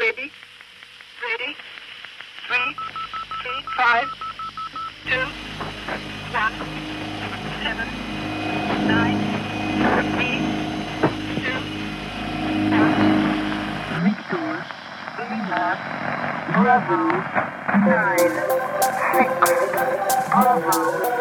Ready? Ready? 3, 5, 2, 1, 7, 9, 8, 2, 1. Victor, Lima, Bravo, 9, 6, Bravo.